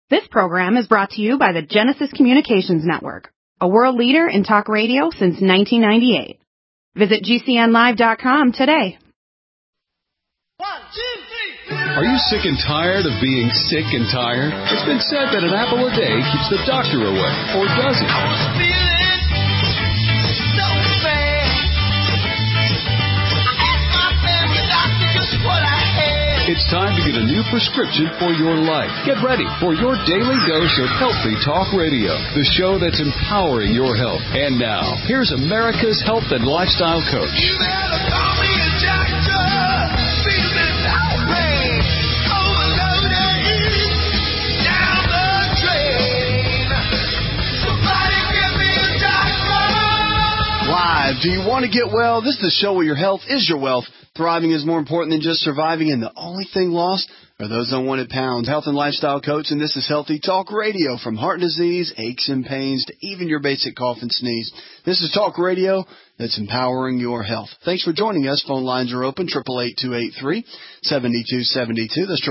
This program is brought to you by the Genesis Communications Network, a world leader in talk radio since 1998. Visit GCNlive.com today. 1, 2, 3. Are you sick and tired of being sick and tired? It's been said that an apple a day keeps the doctor away, or does it? I was feeling so bad. I asked my family doctor just what I had. It's time to get a new prescription for your life. Get ready for your daily dose of Healthy Talk Radio, the show that's empowering your health. And now, here's America's health and lifestyle coach. You better call me a doctor. Feeling outraged, overloaded, down the drain. Somebody give me a doctor. Live. Do you want to get well? This is the show where your health is your wealth. Thriving is more important than just surviving, and the only thing lost are those unwanted pounds. Health and lifestyle coach, and this is Healthy Talk Radio. From heart disease, aches and pains, to even your basic cough and sneeze. This is talk radio that's empowering your health. Thanks for joining us. Phone lines are open, 888-283-7272. That's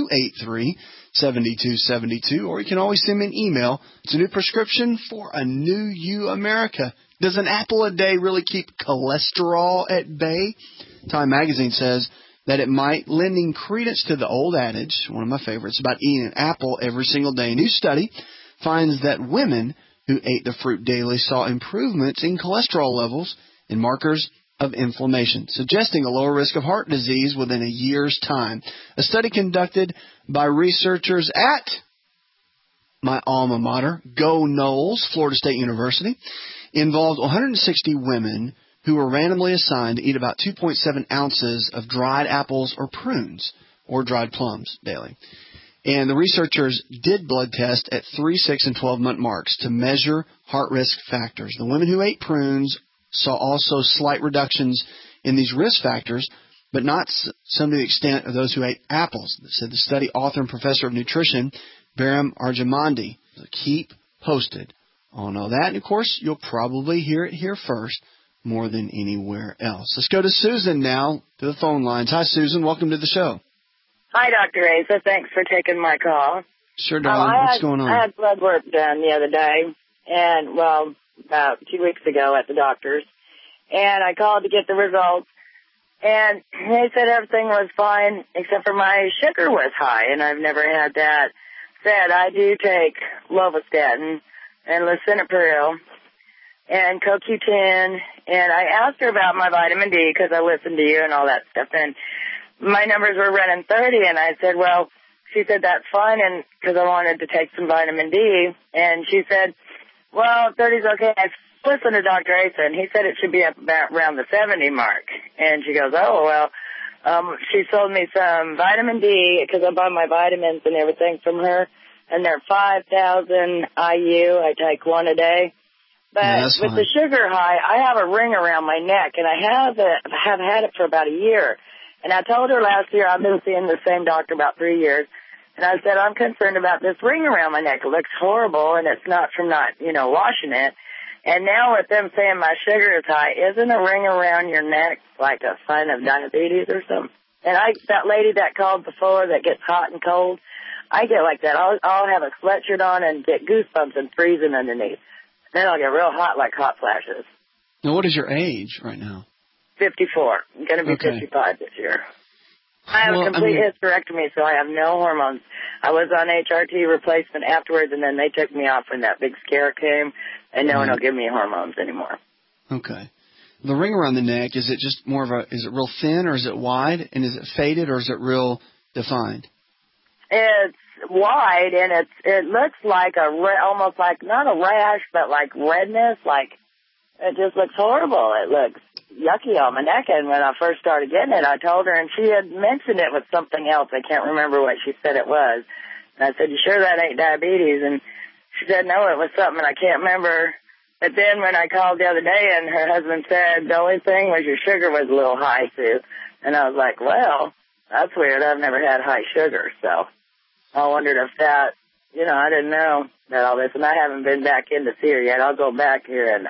888-283-7272. Or you can always send me an email. It's a new prescription for a new you, America. Does an apple a day really keep cholesterol at bay? Time magazine says that it might, lending credence to the old adage, one of my favorites, about eating an apple every single day. A new study finds that women who ate the fruit daily saw improvements in cholesterol levels and markers of inflammation, suggesting a lower risk of heart disease within a year's time. A study conducted by researchers at my alma mater, Go Noles, Florida State University, involved 160 women who were randomly assigned to eat about 2.7 ounces of dried apples or prunes or dried plums daily. And the researchers did blood tests at 3, 6, and 12-month marks to measure heart risk factors. The women who ate prunes saw also slight reductions in these risk factors, but not some to the extent of those who ate apples, said the study author and professor of nutrition, Baram Arjamandi. So keep posted on all that. And, of course, you'll probably hear it here first, more than anywhere else. Let's go to Susan now to the phone lines. Hi, Susan. Welcome to the show. Hi, Dr. Asa. Thanks for taking my call. Sure, darling. What's going on? I had blood work done the other day, and, about 2 weeks ago at the doctor's, and I called to get the results, and they said everything was fine except for my sugar was high, and I've never had that. Said I do take lovastatin and lisinopril and CoQ10, and I asked her about my vitamin D because I listened to you and all that stuff, and my numbers were running 30, and I said, well, she said, that's fine, and because I wanted to take some vitamin D, and she said, well, 30's okay. I listened to Dr. Asa, and he said it should be up about around the 70 mark, and she goes, oh, well, she sold me some vitamin D because I buy my vitamins and everything from her, and they're 5,000 IU. I take one a day. But with the sugar high, I have a ring around my neck, and I have had it for about a year. And I told her last year I've been seeing the same doctor about 3 years, and I said I'm concerned about this ring around my neck. It looks horrible, and it's not from not, washing it. And now with them saying my sugar is high, isn't a ring around your neck like a sign of diabetes or something? And that lady that called before that gets hot and cold, I get like that. I'll have a sweatshirt on and get goosebumps and freezing underneath. Then I'll get real hot, like hot flashes. Now, what is your age right now? 54. I'm going to be 55 this year. I have a complete hysterectomy, so I have no hormones. I was on HRT replacement afterwards, and then they took me off when that big scare came, and no one will give me hormones anymore. Okay. The ring around the neck, is it just more of is it real thin or is it wide? And is it faded or is it real defined? It's wide, and it looks like almost like not a rash, but like redness. Like it just looks horrible. It looks yucky on my neck. And when I first started getting it, I told her, and she had mentioned it was something else. I can't remember what she said it was. And I said, "You sure that ain't diabetes?" And she said, "No, it was something I can't remember." But then when I called the other day, and her husband said the only thing was your sugar was a little high too, and I was like, "Well, that's weird. I've never had high sugar, so." I wondered if that, I didn't know that all this, and I haven't been back in to see her yet. I'll go back here and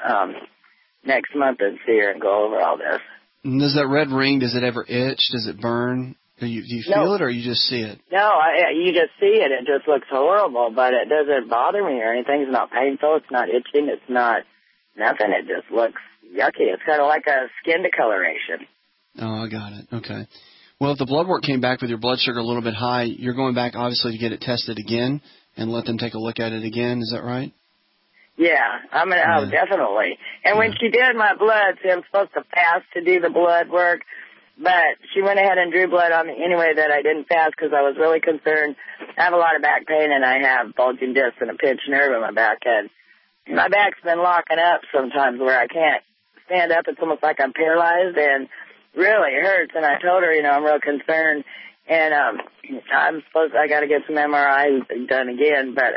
next month and see her and go over all this. And does that red ring, does it ever itch? Does it burn? Do you feel it, or you just see it? No, you just see it. It just looks horrible, but it doesn't bother me or anything. It's not painful. It's not itching. It's not nothing. It just looks yucky. It's kind of like a skin discoloration. Oh, I got it. Okay. Well, if the blood work came back with your blood sugar a little bit high, you're going back, obviously, to get it tested again and let them take a look at it again. Is that right? Yeah, oh, definitely. And when she did my blood, see, I'm supposed to fast to do the blood work, but she went ahead and drew blood on me anyway that I didn't fast because I was really concerned. I have a lot of back pain, and I have bulging discs and a pinched nerve in my back, and my back's been locking up sometimes where I can't stand up. It's almost like I'm paralyzed, and really hurts. And I told her, I'm real concerned, and I got to get some MRIs done again, but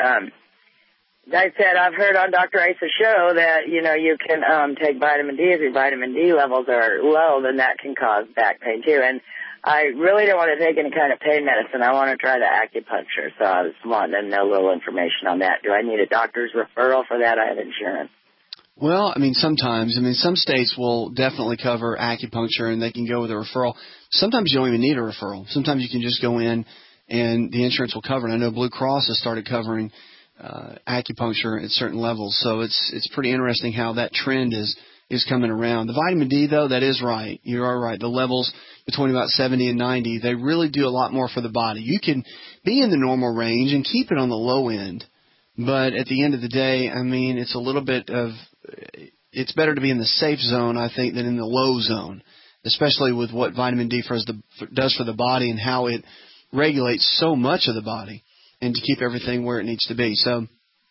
I said, I've heard on Dr. Ace's show that, you can take vitamin D. If your vitamin D levels are low, then that can cause back pain, too. And I really don't want to take any kind of pain medicine. I want to try the acupuncture. So I was wanting to know a little information on that. Do I need a doctor's referral for that? I have insurance. Well, sometimes. Some states will definitely cover acupuncture, and they can go with a referral. Sometimes you don't even need a referral. Sometimes you can just go in, and the insurance will cover it. I know Blue Cross has started covering acupuncture at certain levels, so it's pretty interesting how that trend is coming around. The vitamin D, though, that is right. You are right. The levels between about 70 and 90, they really do a lot more for the body. You can be in the normal range and keep it on the low end, but at the end of the day, it's a little bit of it's better to be in the safe zone, I think, than in the low zone, especially with what vitamin D does for the body and how it regulates so much of the body and to keep everything where it needs to be. So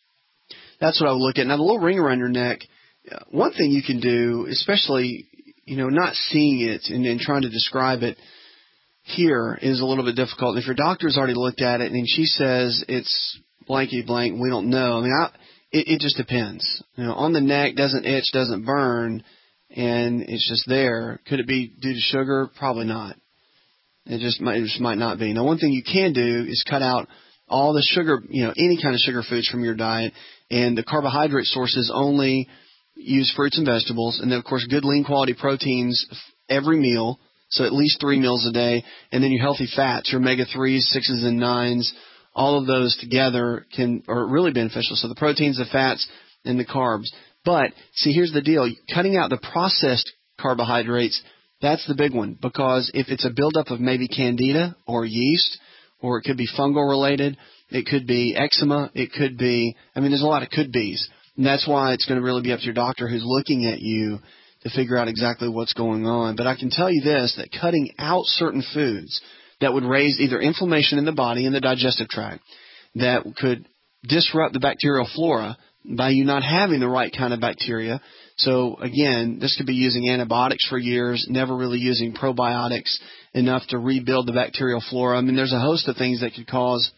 that's what I would look at. Now, the little ring around your neck, one thing you can do, especially, not seeing it and trying to describe it here is a little bit difficult. If your doctor's already looked at it and she says it's blanky blank, we don't know. It just depends. On the neck, doesn't itch, doesn't burn, and it's just there. Could it be due to sugar? Probably not. It just might not be. Now, one thing you can do is cut out all the sugar, any kind of sugar foods from your diet, and the carbohydrate sources only use fruits and vegetables, and then, of course, good lean quality proteins every meal, so at least 3 meals a day, and then your healthy fats, your omega-3s, 6s, and 9s, all of those together are really beneficial. So the proteins, the fats, and the carbs. But, see, here's the deal. Cutting out the processed carbohydrates, that's the big one, because if it's a buildup of maybe candida or yeast, or it could be fungal related, it could be eczema, it could be, there's a lot of could be's. And that's why it's going to really be up to your doctor who's looking at you to figure out exactly what's going on. But I can tell you this, that cutting out certain foods that would raise either inflammation in the body, in the digestive tract, that could disrupt the bacterial flora by you not having the right kind of bacteria. So, again, this could be using antibiotics for years, never really using probiotics enough to rebuild the bacterial flora. There's a host of things that could cause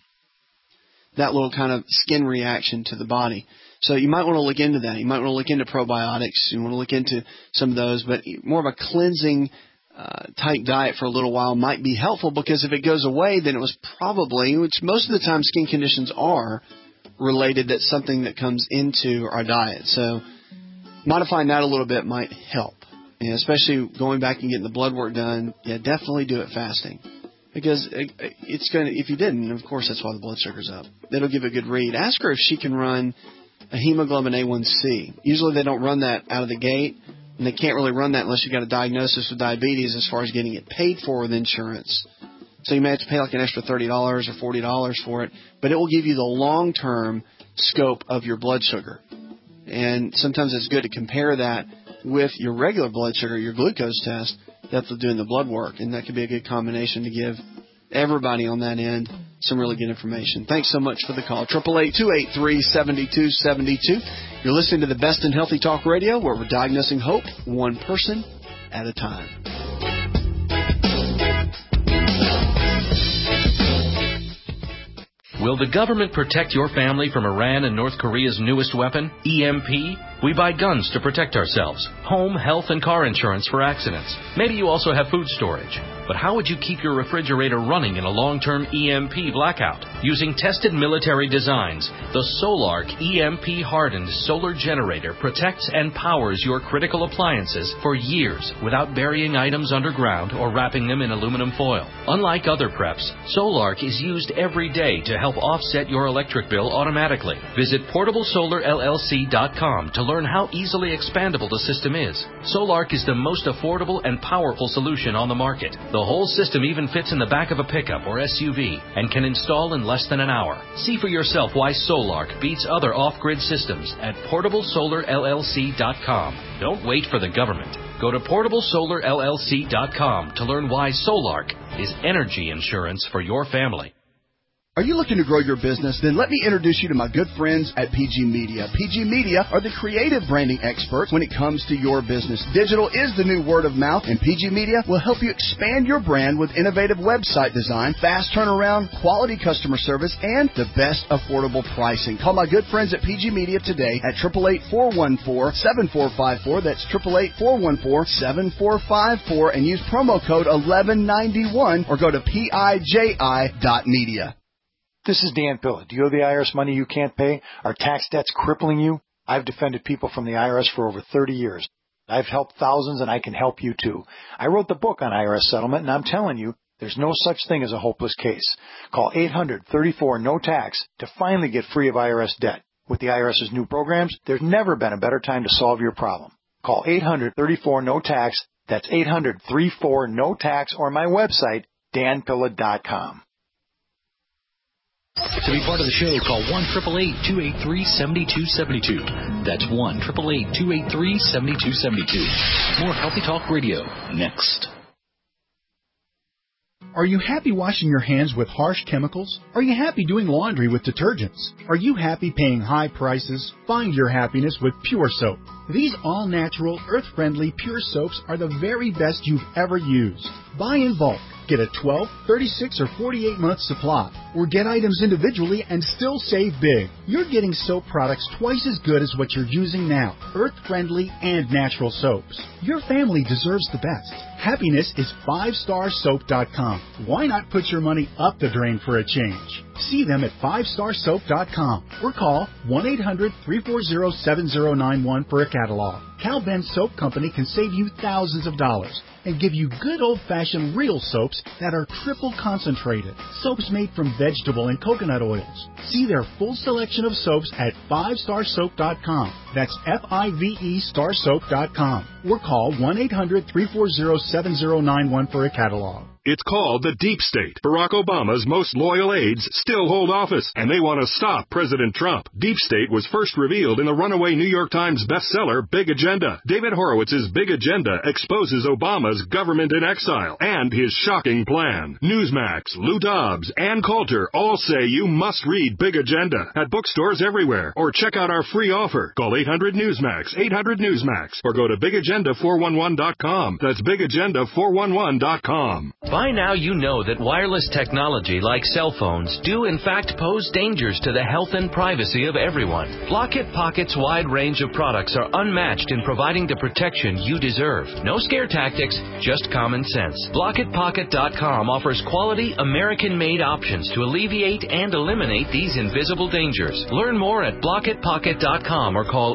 that little kind of skin reaction to the body. So you might want to look into that. You might want to look into probiotics. You want to look into some of those, but more of a cleansing type diet for a little while might be helpful, because if it goes away, then it was probably, which most of the time skin conditions are related, that's something that comes into our diet. So modifying that a little bit might help, especially going back and getting the blood work done. Yeah, definitely do it fasting, because it's going to, if you didn't, of course, that's why the blood sugar's up. It'll give a good read. Ask her if she can run a hemoglobin A1C. Usually they don't run that out of the gate, and they can't really run that unless you've got a diagnosis with diabetes as far as getting it paid for with insurance. So you may have to pay like an extra $30 or $40 for it, but it will give you the long-term scope of your blood sugar. And sometimes it's good to compare that with your regular blood sugar, your glucose test, that they'll do in the blood work. And that could be a good combination to give everybody on that end some really good information. Thanks so much for the call. 888-283-7272. You're listening to the best in healthy talk radio, where we're diagnosing hope one person at a time. Will the government protect your family from Iran and North Korea's newest weapon, EMP? We buy guns to protect ourselves, home, health, and car insurance for accidents. Maybe you also have food storage. But how would you keep your refrigerator running in a long-term EMP blackout? Using tested military designs, the Solark EMP-hardened solar generator protects and powers your critical appliances for years without burying items underground or wrapping them in aluminum foil. Unlike other preps, Solark is used every day to help offset your electric bill automatically. Visit PortableSolarLLC.com to learn how easily expandable the system is. Solark is the most affordable and powerful solution on the market. The whole system even fits in the back of a pickup or SUV and can install in less than an hour. See for yourself why Solark beats other off-grid systems at PortableSolarLLC.com. Don't wait for the government. Go to PortableSolarLLC.com to learn why Solark is energy insurance for your family. Are you looking to grow your business? Then let me introduce you to my good friends at PG Media. PG Media are the creative branding experts when it comes to your business. Digital is the new word of mouth, and PG Media will help you expand your brand with innovative website design, fast turnaround, quality customer service, and the best affordable pricing. Call my good friends at PG Media today at 888-414-7454. That's 888-414-7454, and use promo code 1191 or go to PIJI.media. This is Dan Pilla. Do you owe the IRS money you can't pay? Are tax debts crippling you? I've defended people from the IRS for over 30 years. I've helped thousands, and I can help you too. I wrote the book on IRS settlement, and I'm telling you, there's no such thing as a hopeless case. Call 800-34-NO-TAX to finally get free of IRS debt. With the IRS's new programs, there's never been a better time to solve your problem. Call 800-34-NO-TAX. That's 800-34-NO-TAX, or my website, danpilla.com. To be part of the show, call 1-888-283-7272. That's 1-888-283-7272. More Healthy Talk Radio next. Are you happy washing your hands with harsh chemicals? Are you happy doing laundry with detergents? Are you happy paying high prices? Find your happiness with Pure Soap. These all-natural, earth-friendly Pure Soaps are the very best you've ever used. Buy in bulk. Get a 12, 36, or 48-month supply, or get items individually and still save big. You're getting soap products twice as good as what you're using now, earth-friendly and natural soaps. Your family deserves the best. Happiness is 5starsoap.com. Why not put your money up the drain for a change? See them at 5starsoap.com or call 1-800-340-7091 for a catalog. Cal Ben Soap Company can save you thousands of dollars and give you good old-fashioned real soaps that are triple concentrated. Soaps made from vegetable and coconut oils. See their full selection of soaps at 5starsoap.com. That's F-I-V-E starsoap.com. Or call 1-800-340-7091 for a catalog. It's called the Deep State. Barack Obama's most loyal aides still hold office, and they want to stop President Trump. Deep State was first revealed in the runaway New York Times bestseller, Big Agenda. David Horowitz's Big Agenda exposes Obama's government in exile and his shocking plan. Newsmax, Lou Dobbs, and Coulter all say you must read Big Agenda at bookstores everywhere, or check out our free offer. Call 800-NEWSMAX, 800-NEWSMAX, or go to BigAgenda411.com. That's BigAgenda411.com. By now you know that wireless technology like cell phones do in fact pose dangers to the health and privacy of everyone. Block-It Pocket's wide range of products are unmatched in providing the protection you deserve. No scare tactics, just common sense. BlockItPocket.com offers quality American-made options to alleviate and eliminate these invisible dangers. Learn more at BlockItPocket.com or call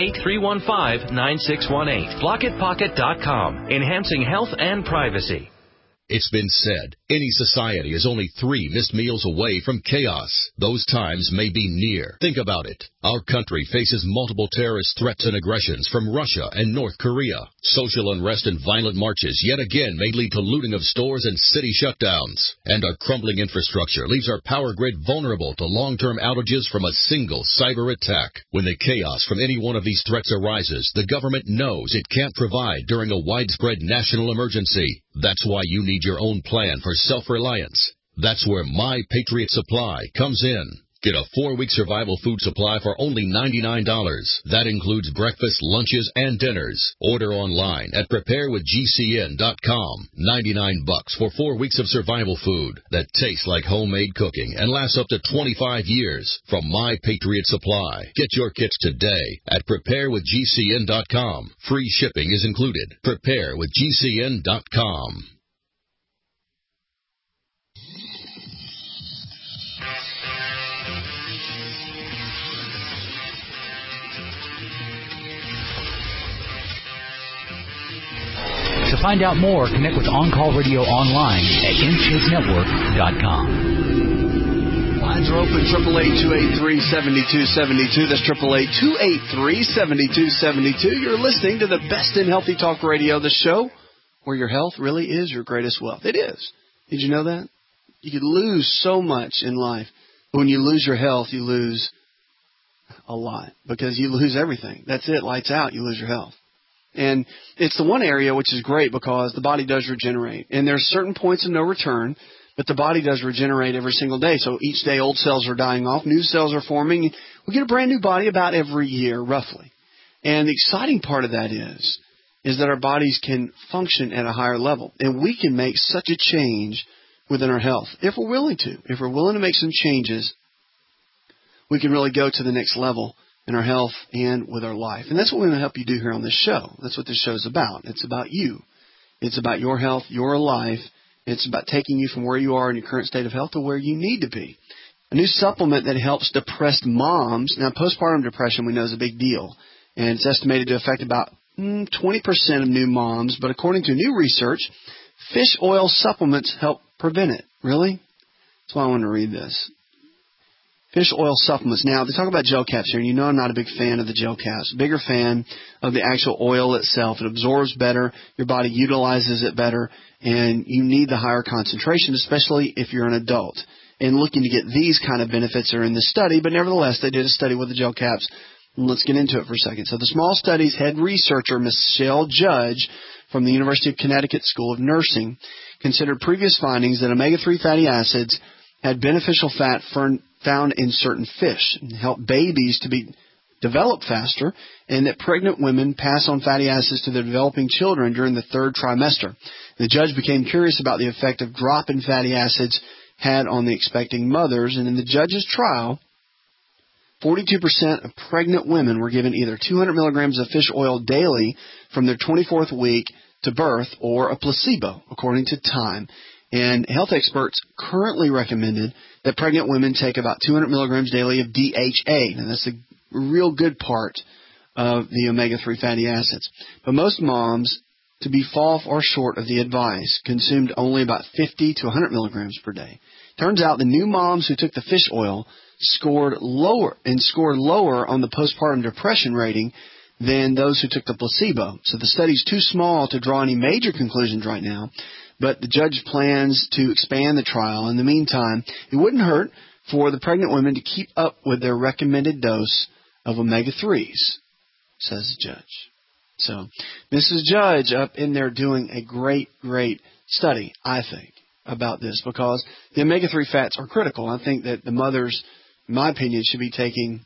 888-315-9618. BlockItPocket.com, enhancing health and privacy. It's been said, any society is only 3 missed meals away from chaos. Those times may be near. Think about it. Our country faces multiple terrorist threats and aggressions from Russia and North Korea. Social unrest and violent marches yet again may lead to looting of stores and city shutdowns. And our crumbling infrastructure leaves our power grid vulnerable to long-term outages from a single cyber attack. When the chaos from any one of these threats arises, the government knows it can't provide during a widespread national emergency. That's why you need your own plan for self-reliance. That's where My Patriot Supply comes in. Get a 4-week survival food supply for only $99. That includes breakfast, lunches, and dinners. Order online at preparewithgcn.com. $99 for 4 weeks of survival food that tastes like homemade cooking and lasts up to 25 years from My Patriot Supply. Get your kits today at preparewithgcn.com. Free shipping is included. Preparewithgcn.com. To find out more, connect with On-Call Radio online at InShapeNetwork.com. Lines are open, 888-283-7272. That's 888-283-7272. You're listening to the best in Healthy Talk Radio, the show where your health really is your greatest wealth. It is. Did you know that? You could lose so much in life. But when you lose your health, you lose a lot because you lose everything. That's it. Lights out. You lose your health. And it's the one area which is great because the body does regenerate. And there's certain points of no return, but the body does regenerate every single day. So each day old cells are dying off, new cells are forming. We get a brand new body about every year, roughly. And the exciting part of that is that our bodies can function at a higher level. And we can make such a change within our health if we're willing to. If we're willing to make some changes, we can really go to the next level in our health and with our life. And that's what we're going to help you do here on this show. That's what this show is about. It's about you. It's about your health, your life. It's about taking you from where you are in your current state of health to where you need to be. A new supplement that helps depressed moms. Now, postpartum depression we know is a big deal. And it's estimated to affect about 20% of new moms. But according to new research, fish oil supplements help prevent it. Really? That's why I want to read this. Fish oil supplements. Now, they talk about gel caps here, and you know I'm not a big fan of the gel caps. Bigger fan of the actual oil itself. It absorbs better, your body utilizes it better, and you need the higher concentration, especially if you're an adult. And looking to get these kind of benefits are in this study, but nevertheless, they did a study with the gel caps. And let's get into it for a second. So the small study's head researcher, Michelle Judge, from the University of Connecticut School of Nursing, considered previous findings that omega-3 fatty acids had beneficial fat found in certain fish and help babies to be developed faster, and that pregnant women pass on fatty acids to their developing children during the third trimester. The judge became curious about the effect of drop in fatty acids had on the expecting mothers, and in the judge's trial, 42% of pregnant women were given either 200 milligrams of fish oil daily from their 24th week to birth or a placebo, according to Time. And health experts currently recommended that pregnant women take about 200 milligrams daily of DHA. And that's a real good part of the omega-3 fatty acids. But most moms, to be fall far short of the advice, consumed only about 50 to 100 milligrams per day. Turns out the new moms who took the fish oil scored lower on the postpartum depression rating than those who took the placebo. So the study's too small to draw any major conclusions right now. But the judge plans to expand the trial. In the meantime, it wouldn't hurt for the pregnant women to keep up with their recommended dose of omega-3s, says the judge. So Mrs. Judge up in there doing a great, great study, I think, about this because the omega-3 fats are critical. I think that the mothers, in my opinion, should be taking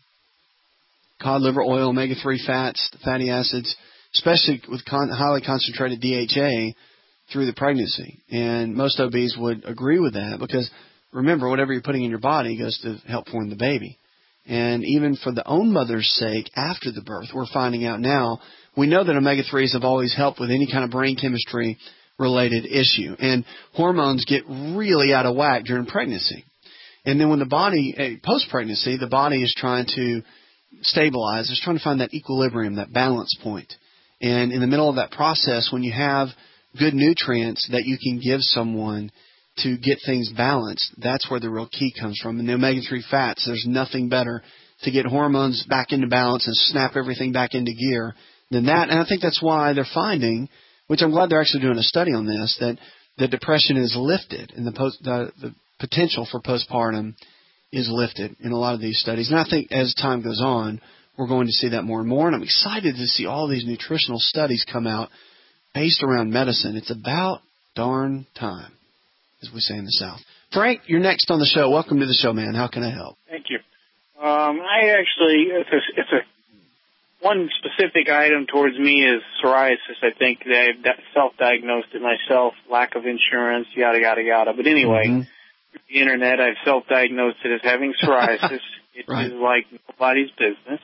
cod liver oil, omega-3 fats, fatty acids, especially with highly concentrated DHA, through the pregnancy. And most OBs would agree with that because, remember, whatever you're putting in your body goes to help form the baby. And even for the own mother's sake, after the birth, we're finding out now, we know that omega-3s have always helped with any kind of brain chemistry-related issue. And hormones get really out of whack during pregnancy. And then when the body, post-pregnancy, the body is trying to stabilize, it's trying to find that equilibrium, that balance point. And in the middle of that process, when you have good nutrients that you can give someone to get things balanced, that's where the real key comes from. And the omega-3 fats, there's nothing better to get hormones back into balance and snap everything back into gear than that. And I think that's why they're finding, which I'm glad they're actually doing a study on this, that the depression is lifted and the potential for postpartum is lifted in a lot of these studies. And I think as time goes on, we're going to see that more and more. And I'm excited to see all these nutritional studies come out based around medicine. It's about darn time, as we say in the South. Frank, you're next on the show. Welcome to the show, man. How can I help? Thank you. I actually, one specific item towards me is psoriasis. I think that I've self-diagnosed it myself, lack of insurance, yada, yada, yada. But anyway, through the Internet, I've self-diagnosed it as having psoriasis. It is like nobody's business.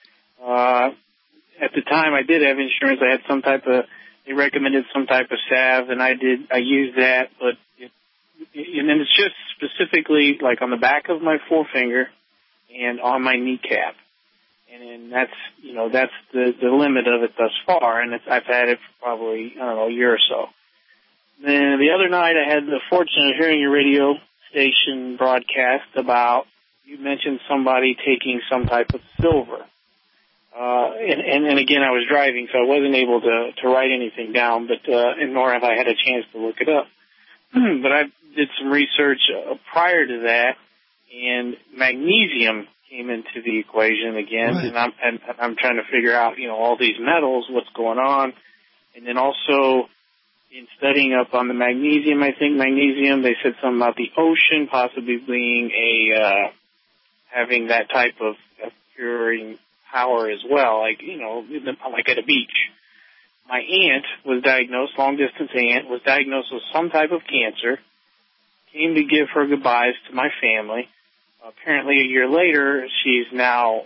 At the time I did have insurance, I had they recommended some type of salve, and I used that, and then it's just specifically like on the back of my forefinger, and on my kneecap. And that's the limit of it thus far, and I've had it for probably, a year or so. Then the other night I had the fortune of hearing your radio station broadcast about, you mentioned somebody taking some type of silver. And again, I was driving, so I wasn't able to write anything down, but nor have I had a chance to look it up. But I did some research prior to that, and magnesium came into the equation again, right. and I'm trying to figure out, all these metals, what's going on, and then also in studying up on the magnesium, I think magnesium, they said something about the ocean possibly being having that type of curing power as well, like at a beach. My aunt was diagnosed, long-distance aunt, was diagnosed with some type of cancer, came to give her goodbyes to my family. Apparently a year later, she's now,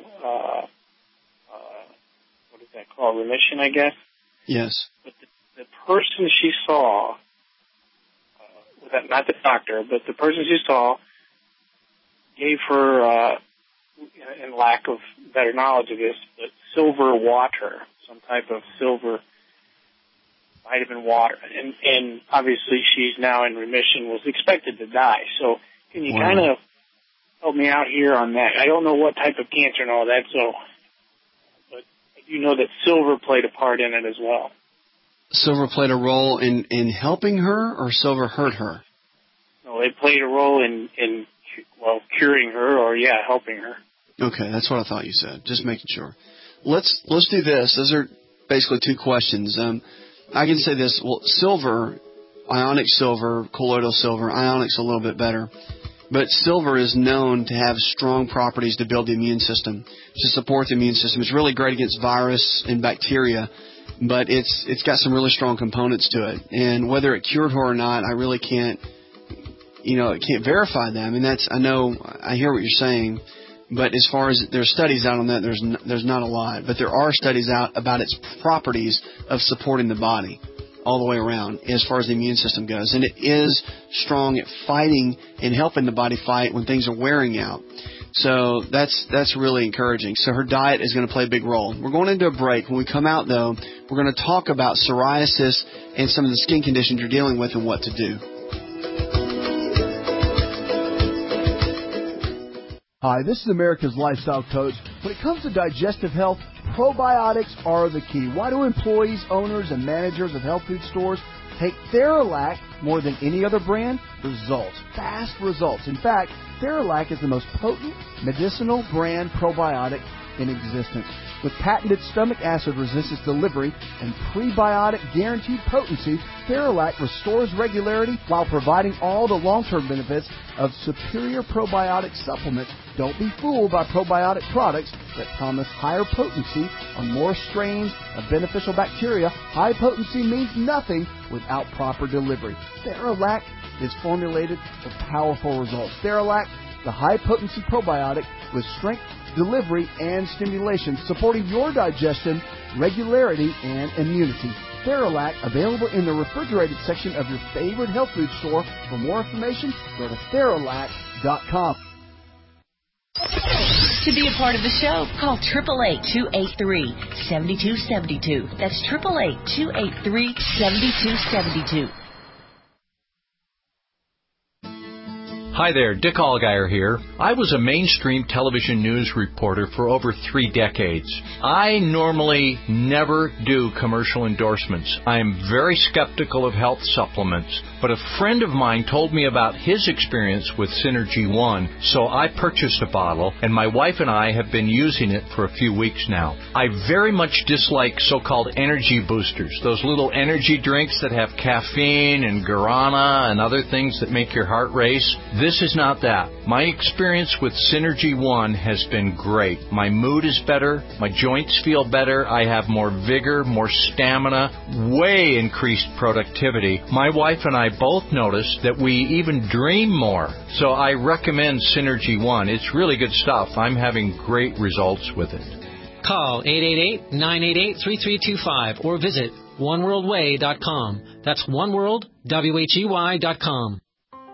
what is that called, remission, I guess? Yes. But the person she saw, not the doctor, but the person she saw gave her, in lack of better knowledge of this, but silver water, some type of silver vitamin water. And obviously she's now in remission, was expected to die. So can you kind of help me out here on that? I don't know what type of cancer and all that, but I do know that silver played a part in it as well. Silver played a role in helping her, or silver hurt her? No, it played a role in curing her, or helping her. Okay, that's what I thought you said. Just making sure. Let's do this. Those are basically two questions. I can say this. Well, silver, ionic silver, colloidal silver, ionic's a little bit better. But silver is known to have strong properties to build the immune system, to support the immune system. It's really great against virus and bacteria, but it's got some really strong components to it. And whether it cured her or not, I really can't verify them. And I hear what you're saying. But as far as there's studies out on that, there's not a lot. But there are studies out about its properties of supporting the body all the way around as far as the immune system goes. And it is strong at fighting and helping the body fight when things are wearing out. So that's really encouraging. So her diet is going to play a big role. We're going into a break. When we come out, though, we're going to talk about psoriasis and some of the skin conditions you're dealing with and what to do. Hi, this is America's Lifestyle Coach. When it comes to digestive health, probiotics are the key. Why do employees, owners, and managers of health food stores take Theralac more than any other brand? Results. Fast results. In fact, Theralac is the most potent medicinal brand probiotic in existence. With patented stomach acid resistance delivery and prebiotic guaranteed potency, Theralac restores regularity while providing all the long-term benefits of superior probiotic supplements. Don't be fooled by probiotic products that promise higher potency on more strains of beneficial bacteria. High potency means nothing without proper delivery. Theralac is formulated for powerful results. Theralac, the high-potency probiotic with strength, delivery, and stimulation, supporting your digestion, regularity, and immunity. Theralac, available in the refrigerated section of your favorite health food store. For more information, go to Theralac.com. To be a part of the show, call 888-283-7272. That's 888-283-7272. Hi there, Dick Allgaier here. I was a mainstream television news reporter for over 3 decades. I normally never do commercial endorsements. I am very skeptical of health supplements, but a friend of mine told me about his experience with Synergy One, so I purchased a bottle, and my wife and I have been using it for a few weeks now. I very much dislike so-called energy boosters, those little energy drinks that have caffeine and guarana and other things that make your heart race. This is not that. My experience with Synergy One has been great. My mood is better. My joints feel better. I have more vigor, more stamina, way increased productivity. My wife and I both noticed that we even dream more. So I recommend Synergy One. It's really good stuff. I'm having great results with it. Call 888-988-3325 or visit oneworldway.com. That's oneworldwhey.com.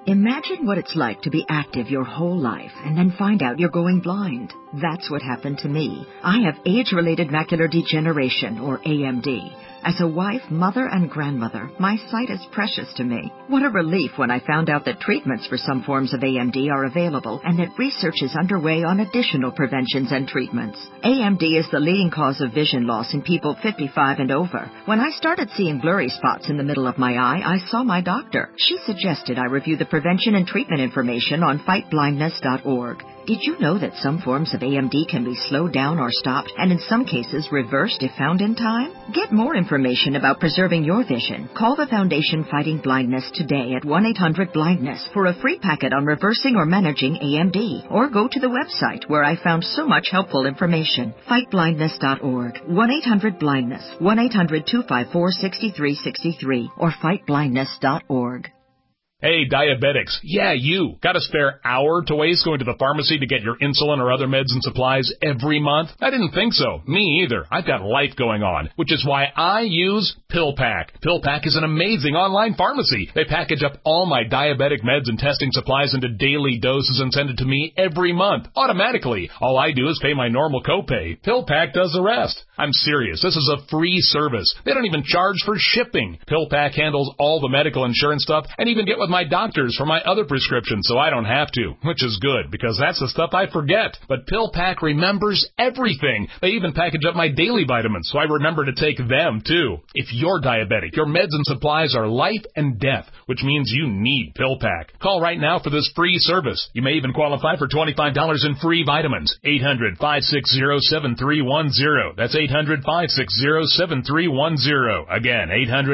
Imagine what it's like to be active your whole life and then find out you're going blind. That's what happened to me. I have age-related macular degeneration, or AMD. As a wife, mother, and grandmother, my sight is precious to me. What a relief when I found out that treatments for some forms of AMD are available and that research is underway on additional preventions and treatments. AMD is the leading cause of vision loss in people 55 and over. When I started seeing blurry spots in the middle of my eye, I saw my doctor. She suggested I review the prevention and treatment information on fightblindness.org. Did you know that some forms of AMD can be slowed down or stopped, and in some cases reversed if found in time? Get more information about preserving your vision. Call the Foundation Fighting Blindness today at 1-800-BLINDNESS for a free packet on reversing or managing AMD. Or go to the website where I found so much helpful information. Fightblindness.org. 1-800-BLINDNESS. 1-800-254-6363. Or fightblindness.org. Hey, diabetics. Yeah, you. Got a spare hour to waste going to the pharmacy to get your insulin or other meds and supplies every month? I didn't think so. Me either. I've got life going on, which is why I use PillPack. PillPack is an amazing online pharmacy. They package up all my diabetic meds and testing supplies into daily doses and send it to me every month, automatically. All I do is pay my normal copay. PillPack does the rest. I'm serious. This is a free service. They don't even charge for shipping. PillPack handles all the medical insurance stuff and even get with my doctors for my other prescriptions so I don't have to, which is good because that's the stuff I forget. But PillPack remembers everything. They even package up my daily vitamins so I remember to take them too. If you're diabetic, your meds and supplies are life and death, which means you need PillPack. Call right now for this free service. You may even qualify for $25 in free vitamins. 800-560-7310. That's 800-560-7310. Again,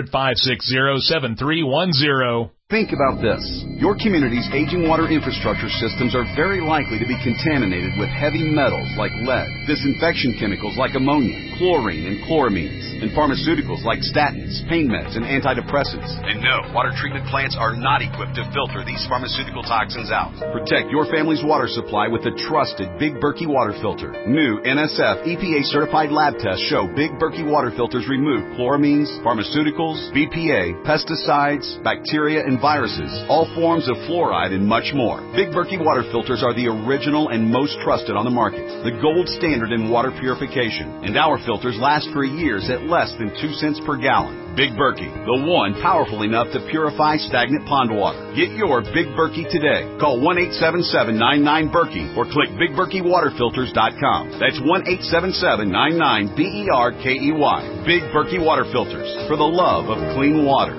800-560-7310. Think about this. Your community's aging water infrastructure systems are very likely to be contaminated with heavy metals like lead, disinfection chemicals like ammonia, chlorine and chloramines, and pharmaceuticals like statins, pain meds, and antidepressants. And no, water treatment plants are not equipped to filter these pharmaceutical toxins out. Protect your family's water supply with the trusted Big Berkey water filter. New NSF EPA-certified lab tests show Big Berkey water filters remove chloramines, pharmaceuticals, BPA, pesticides, bacteria, and viruses, all forms of fluoride, and much more. Big Berkey water filters are the original and most trusted on the market, the gold standard in water purification. And our filters last for years at less than 2 cents per gallon. Big Berkey, the one powerful enough to purify stagnant pond water. Get your Big Berkey today. Call 1-877-99-BERKEY or click BigBerkeyWaterFilters.com. That's 1-877-99-BERKEY. Big Berkey Water Filters, for the love of clean water.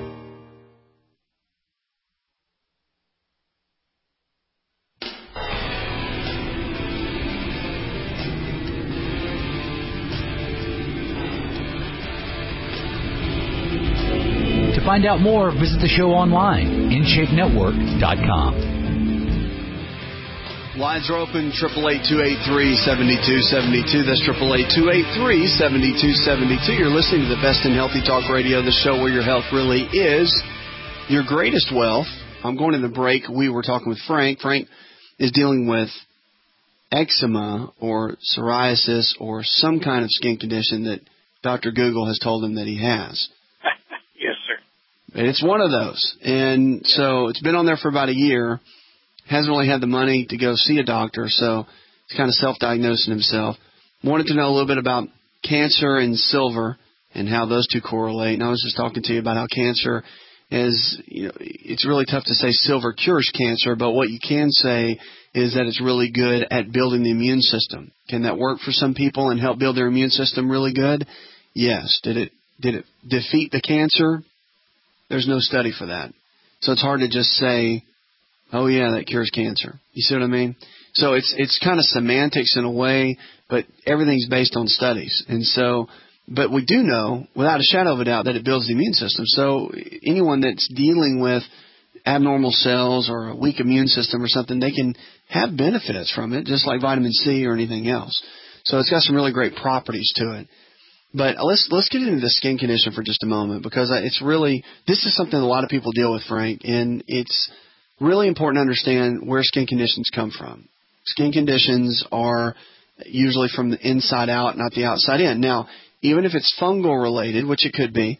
To find out more, visit the show online, InShapeNetwork.com. Lines are open, 888-283-7272. That's 888-283-7272. You're listening to the best in healthy talk radio, the show where your health really is your greatest wealth. I'm going to the break. We were talking with Frank. Frank is dealing with eczema or psoriasis or some kind of skin condition that Dr. Google has told him that he has. Yes, sir. And it's one of those. And so it's been on there for about a year. Hasn't really had the money to go see a doctor, so he's kind of self-diagnosing himself. Wanted to know a little bit about cancer and silver and how those two correlate. And I was just talking to you about how cancer is, you know, it's really tough to say silver cures cancer, but what you can say is that it's really good at building the immune system. Can that work for some people and help build their immune system really good? Yes. Did it defeat the cancer? There's no study for that. So it's hard to just say, oh, yeah, that cures cancer. You see what I mean? So it's kind of semantics in a way, but everything's based on studies. And so, but we do know, without a shadow of a doubt, that it builds the immune system. So anyone that's dealing with abnormal cells or a weak immune system or something, they can have benefits from it, just like vitamin C or anything else. So it's got some really great properties to it. But let's get into the skin condition for just a moment, because it's really, this is something a lot of people deal with, Frank, and it's really important to understand where skin conditions come from. Skin conditions are usually from the inside out, not the outside in. Now, even if it's fungal related, which it could be,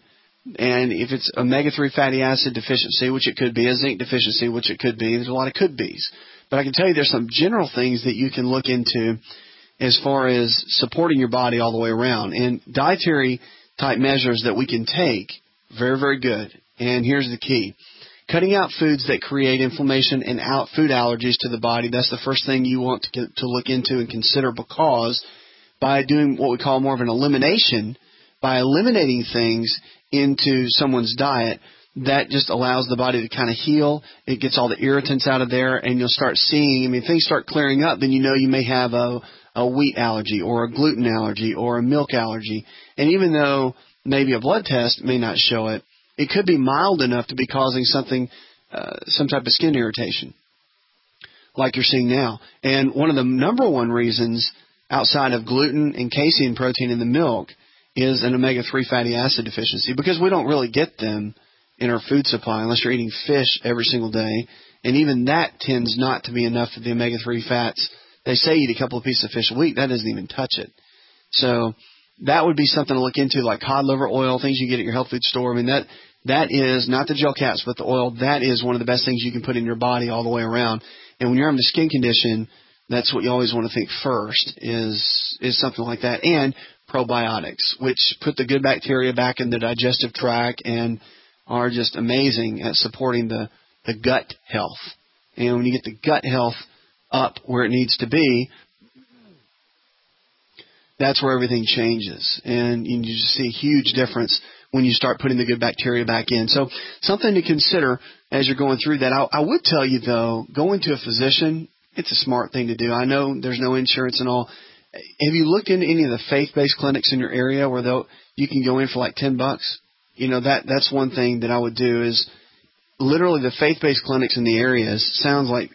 And if it's omega-3 fatty acid deficiency, which it could be, a zinc deficiency, which it could be, there's a lot of could-bes. But I can tell you there's some general things that you can look into as far as supporting your body all the way around. And dietary type measures that we can take, very, very good. And here's the key. Cutting out foods that create inflammation and food allergies to the body, that's the first thing you want to look into and consider, because by doing what we call more of an elimination, by eliminating things into someone's diet, that just allows the body to kind of heal. It gets all the irritants out of there, and you'll start seeing, things start clearing up, then you know you may have a wheat allergy or a gluten allergy or a milk allergy. And even though maybe a blood test may not show it, it could be mild enough to be causing something, some type of skin irritation, like you're seeing now. And one of the number one reasons outside of gluten and casein protein in the milk is an omega-3 fatty acid deficiency, because we don't really get them in our food supply unless you're eating fish every single day. And even that tends not to be enough for the omega-3 fats. They say eat a couple of pieces of fish a week. That doesn't even touch it. So that would be something to look into, like cod liver oil, things you get at your health food store. That is not the gel caps, but the oil. That is one of the best things you can put in your body all the way around. And when you're having a skin condition, that's what you always want to think first is something like that. And probiotics, which put the good bacteria back in the digestive tract and are just amazing at supporting the gut health. And when you get the gut health up where it needs to be, that's where everything changes. And you just see a huge difference when you start putting the good bacteria back in. So something to consider as you're going through that. I would tell you, though, going to a physician, it's a smart thing to do. I know there's no insurance and all. Have you looked into any of the faith-based clinics in your area where you can go in for like $10? That's one thing that I would do is literally the faith-based clinics in the areas sounds like,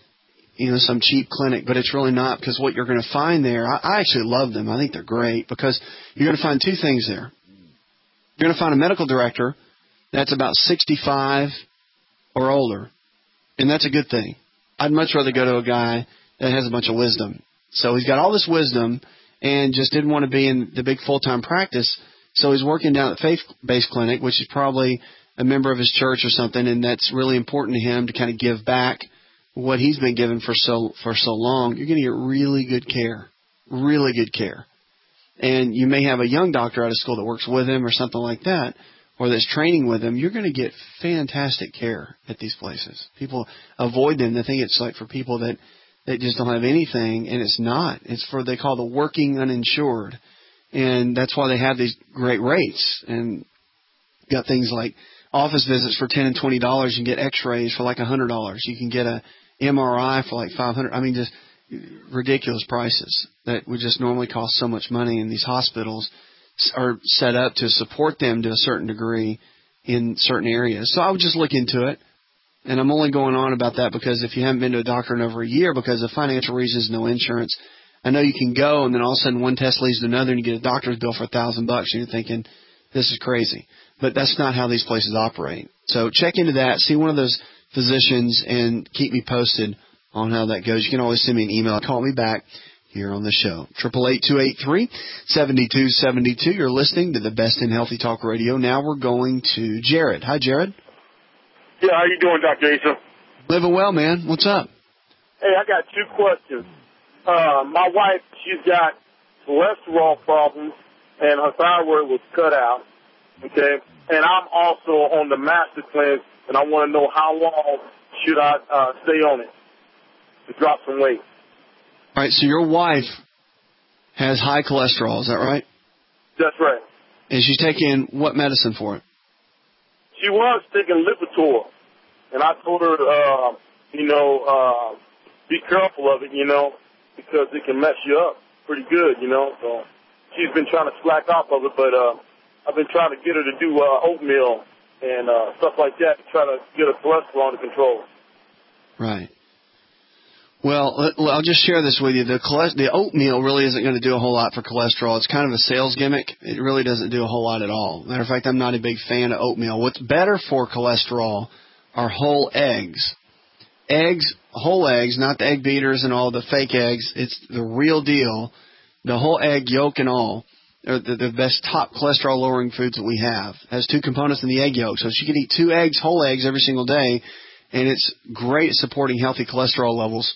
some cheap clinic, but it's really not, because what you're going to find there, I actually love them. I think they're great, because you're going to find two things there. You're going to find a medical director that's about 65 or older, and that's a good thing. I'd much rather go to a guy that has a bunch of wisdom. So he's got all this wisdom and just didn't want to be in the big full-time practice, so he's working down at the faith-based clinic, which is probably a member of his church or something, and that's really important to him to kind of give back what he's been given for so long. You're going to get really good care, really good care. And you may have a young doctor out of school that works with him or something like that, or that's training with him. You're going to get fantastic care at these places. People avoid them. They think it's like for people that just don't have anything, and it's not. It's for, they call the working uninsured. And that's why they have these great rates. And got things like office visits for $10 and $20. You can get x-rays for like $100. You can get a MRI for like $500. Just ridiculous prices that would just normally cost so much money. And these hospitals are set up to support them to a certain degree in certain areas. So I would just look into it. And I'm only going on about that because if you haven't been to a doctor in over a year because of financial reasons, no insurance, I know you can go and then all of a sudden one test leads to another and you get a doctor's bill for $1,000 and you're thinking, this is crazy. But that's not how these places operate. So check into that, see one of those physicians, and keep me posted on how that goes. You can always send me an email. Call me back here on the show. 888-283-7272. You're listening to the Best in Healthy Talk Radio. Now we're going to Jared. Hi, Jared. Yeah, how you doing, Dr. Asa? Living well, man. What's up? Hey, I got two questions. My wife, she's got cholesterol problems, and her thyroid was cut out, okay? And I'm also on the master cleanse, and I want to know how long should I stay on it to drop some weight. All right, so your wife has high cholesterol, is that right? That's right. And she's taking what medicine for it? She was taking Lipitor, and I told her, be careful of it, because it can mess you up pretty good, So she's been trying to slack off of it, but I've been trying to get her to do oatmeal and stuff like that to try to get her cholesterol under control. Right. Well, I'll just share this with you. The oatmeal really isn't going to do a whole lot for cholesterol. It's kind of a sales gimmick. It really doesn't do a whole lot at all. Matter of fact, I'm not a big fan of oatmeal. What's better for cholesterol are whole eggs. Whole eggs, not the egg beaters and all the fake eggs. It's the real deal, the whole egg yolk and all. are the best top cholesterol-lowering foods that we have. It has 2 components in the egg yolk. So she can eat 2 eggs, whole eggs, every single day, and it's great at supporting healthy cholesterol levels.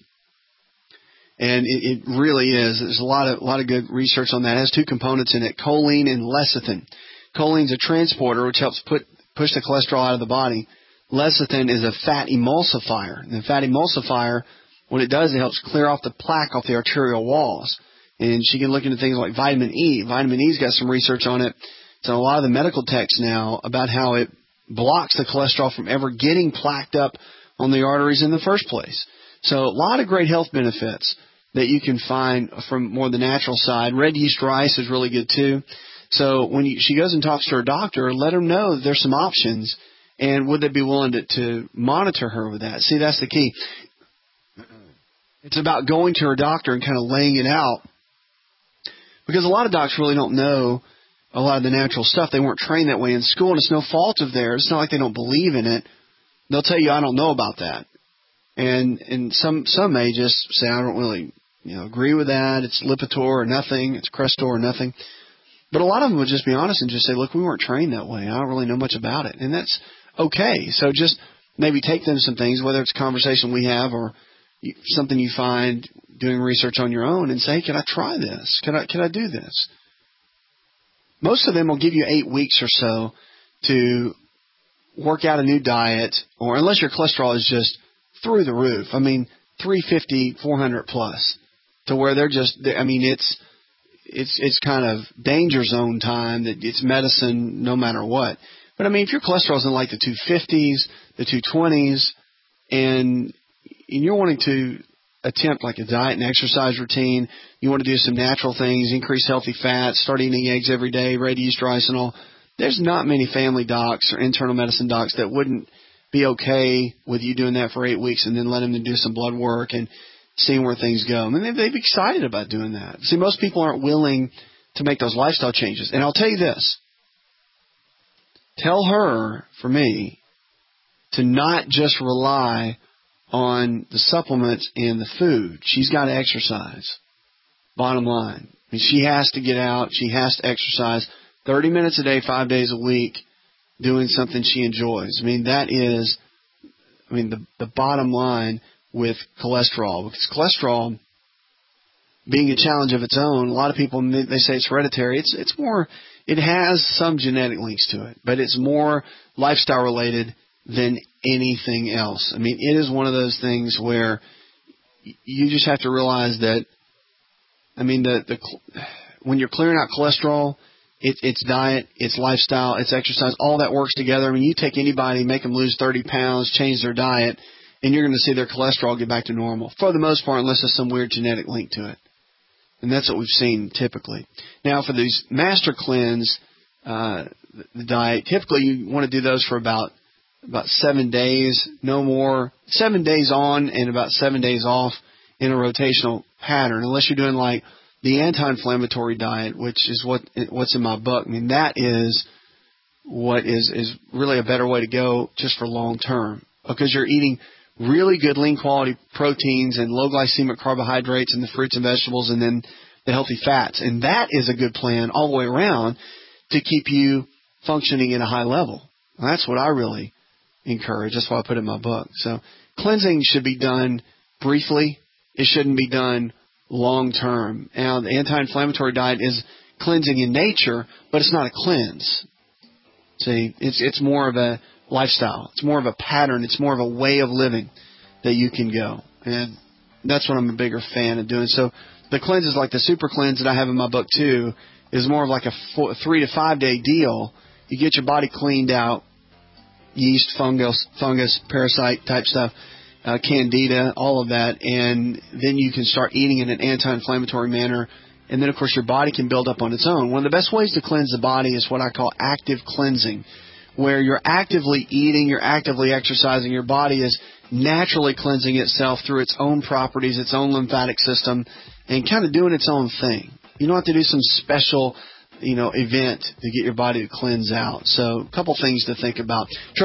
And it really is. There's a lot of good research on that. It has 2 components in it, choline and lecithin. Choline is a transporter which helps push the cholesterol out of the body. Lecithin is a fat emulsifier. And the fat emulsifier, what it does, it helps clear off the plaque off the arterial walls. And she can look into things like vitamin E. Vitamin E's got some research on it. It's in a lot of the medical texts now about how it blocks the cholesterol from ever getting plaqued up on the arteries in the first place. So a lot of great health benefits that you can find from more the natural side. Red yeast rice is really good too. So when she goes and talks to her doctor, let her know that there's some options, and would they be willing to monitor her with that? See, that's the key. It's about going to her doctor and kind of laying it out, because a lot of docs really don't know a lot of the natural stuff. They weren't trained that way in school, and it's no fault of theirs. It's not like they don't believe in it. They'll tell you, I don't know about that. And some may just say, I don't really agree with that. It's Lipitor or nothing. It's Crestor or nothing. But a lot of them would just be honest and just say, look, we weren't trained that way. I don't really know much about it. And that's okay. So just maybe take them some things, whether it's a conversation we have or something you find doing research on your own, and say, hey, can I try this? Can I do this? Most of them will give you 8 weeks or so to work out a new diet, or unless your cholesterol is just through the roof. I mean, 350, 400 plus, to where they're just, I mean, it's kind of danger zone time, that it's medicine no matter what. But I mean, if your cholesterol's in like the 250s, the 220s, and you're wanting to attempt like a diet and exercise routine, you want to do some natural things, increase healthy fats, start eating eggs every day, red yeast rice and all, there's not many family docs or internal medicine docs that wouldn't be okay with you doing that for 8 weeks and then letting them do some blood work and seeing where things go. I mean, they'd be excited about doing that. See, most people aren't willing to make those lifestyle changes. And I'll tell you this. Tell her, for me, to not just rely on the supplements and the food. She's got to exercise. Bottom line. I mean, she has to get out. She has to exercise 30 minutes a day, 5 days a week, doing something she enjoys. I mean, that is, the bottom line with cholesterol. Because cholesterol, being a challenge of its own, a lot of people, they say it's hereditary. It's more, it has some genetic links to it, but it's more lifestyle related than anything else. I mean, it is one of those things where you just have to realize that, when you're clearing out cholesterol, it's diet, it's lifestyle, it's exercise, all that works together. I mean, you take anybody, make them lose 30 pounds, change their diet, and you're going to see their cholesterol get back to normal, for the most part, unless there's some weird genetic link to it. And that's what we've seen typically. Now, for these Master Cleanse, the diet, typically you want to do those for about 7 days, no more. 7 days on and about 7 days off in a rotational pattern, unless you're doing like the anti-inflammatory diet, which is what's in my book. I mean, that is what is really a better way to go just for long term, because you're eating really good lean quality proteins and low glycemic carbohydrates and the fruits and vegetables, and then the healthy fats. And that is a good plan all the way around to keep you functioning at a high level. And that's what I really encourage. That's why I put it in my book. So cleansing should be done briefly. It shouldn't be done long term. Now, the anti-inflammatory diet is cleansing in nature, but it's not a cleanse. See, it's more of a lifestyle. It's more of a pattern. It's more of a way of living that you can go. And that's what I'm a bigger fan of doing. So the cleanses, like the super cleanse that I have in my book too, is more of like a 3 to 5 day deal. You get your body cleaned out, yeast, fungus, parasite type stuff, candida, all of that, and then you can start eating in an anti-inflammatory manner. And then, of course, your body can build up on its own. One of the best ways to cleanse the body is what I call active cleansing, where you're actively eating, you're actively exercising, your body is naturally cleansing itself through its own properties, its own lymphatic system, and kind of doing its own thing. You don't have to do some special event to get your body to cleanse out. So a couple things to think about.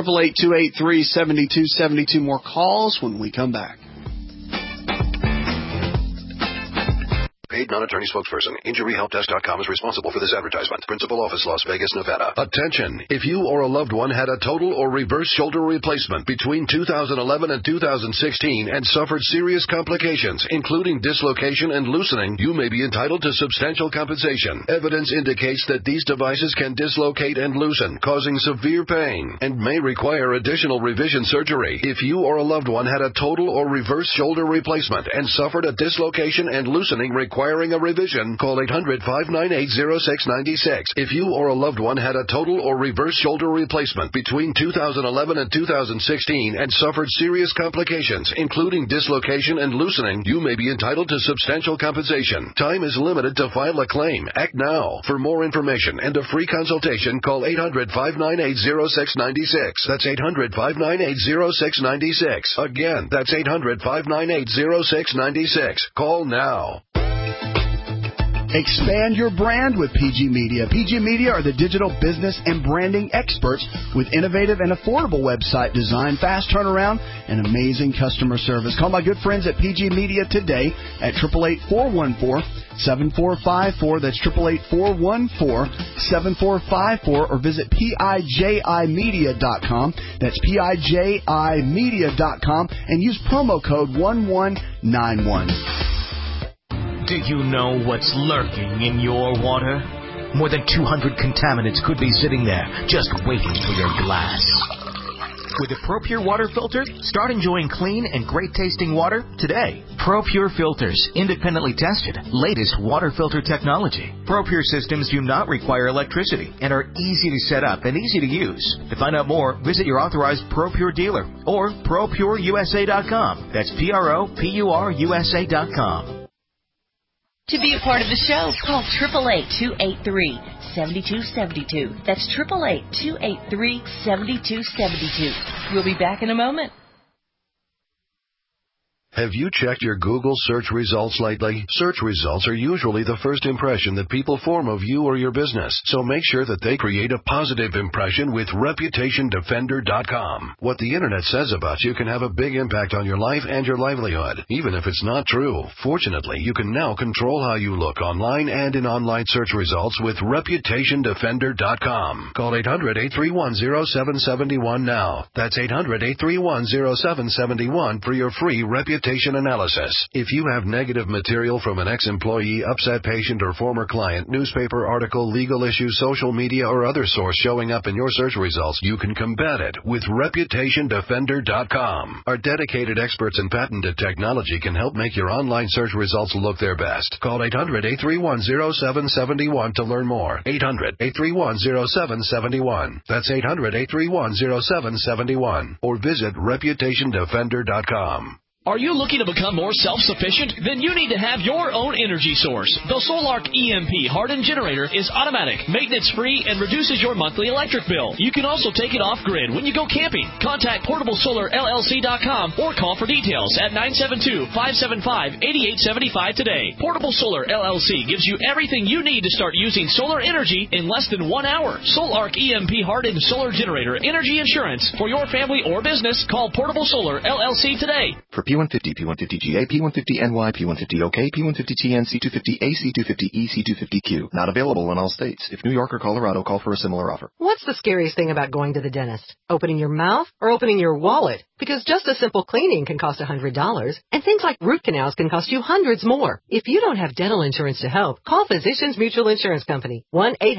888-283-7272. More calls when we come back. paid non-attorney spokesperson. InjuryHelpDesk.com is responsible for this advertisement. Principal office, Las Vegas, Nevada. Attention! If you or a loved one had a total or reverse shoulder replacement between 2011 and 2016 and suffered serious complications, including dislocation and loosening, you may be entitled to substantial compensation. Evidence indicates that these devices can dislocate and loosen, causing severe pain, and may require additional revision surgery. If you or a loved one had a total or reverse shoulder replacement and suffered a dislocation and loosening requiring a revision, call 800-598-0696. If you or a loved one had a total or reverse shoulder replacement between 2011 and 2016 and suffered serious complications, including dislocation and loosening, you may be entitled to substantial compensation. Time is limited to file a claim. Act now. For more information and a free consultation, call 800-598-0696. That's 800-598-0696. Again, that's 800-598-0696. Call now. Expand your brand with PG Media. PG Media are the digital business and branding experts with innovative and affordable website design, fast turnaround, and amazing customer service. Call my good friends at PG Media today at 888-414-7454. That's 888-414-7454, or visit PIJImedia.com. That's PIJImedia.com, and use promo code 1191. Do you know what's lurking in your water? More than 200 contaminants could be sitting there, just waiting for your glass. With a ProPure water filter, start enjoying clean and great-tasting water today. ProPure filters, independently tested, latest water filter technology. ProPure systems do not require electricity and are easy to set up and easy to use. To find out more, visit your authorized ProPure dealer or ProPureUSA.com. That's ProPureUSA.com. To be a part of the show, call 888-283-7272. That's 888-283-7272. We'll be back in a moment. Have you checked your Google search results lately? Search results are usually the first impression that people form of you or your business, so make sure that they create a positive impression with ReputationDefender.com. What the Internet says about you can have a big impact on your life and your livelihood, even if it's not true. Fortunately, you can now control how you look online and in online search results with ReputationDefender.com. Call 800-831-0771 now. That's 800-831-0771 for your free reputation analysis. If you have negative material from an ex-employee, upset patient, or former client, newspaper article, legal issue, social media, or other source showing up in your search results, you can combat it with ReputationDefender.com. Our dedicated experts in patented technology can help make your online search results look their best. Call 800-831-0771 to learn more. 800-831-0771. That's 800-831-0771. Or visit ReputationDefender.com. Are you looking to become more self-sufficient? Then you need to have your own energy source. The Solark EMP hardened generator is automatic, maintenance-free, and reduces your monthly electric bill. You can also take it off-grid when you go camping. Contact PortableSolarLLC.com or call for details at 972-575-8875 today. Portable Solar LLC gives you everything you need to start using solar energy in less than 1 hour. Solark EMP hardened solar generator energy insurance for your family or business. Call Portable Solar LLC today. For P150, P150GA, P150NY, P150OK, P150TN, C250A, C250E, C250Q. Not available in all states. If New York or Colorado, call for a similar offer. What's the scariest thing about going to the dentist? Opening your mouth or opening your wallet? Because just a simple cleaning can cost $100, and things like root canals can cost you hundreds more. If you don't have dental insurance to help, call Physicians Mutual Insurance Company,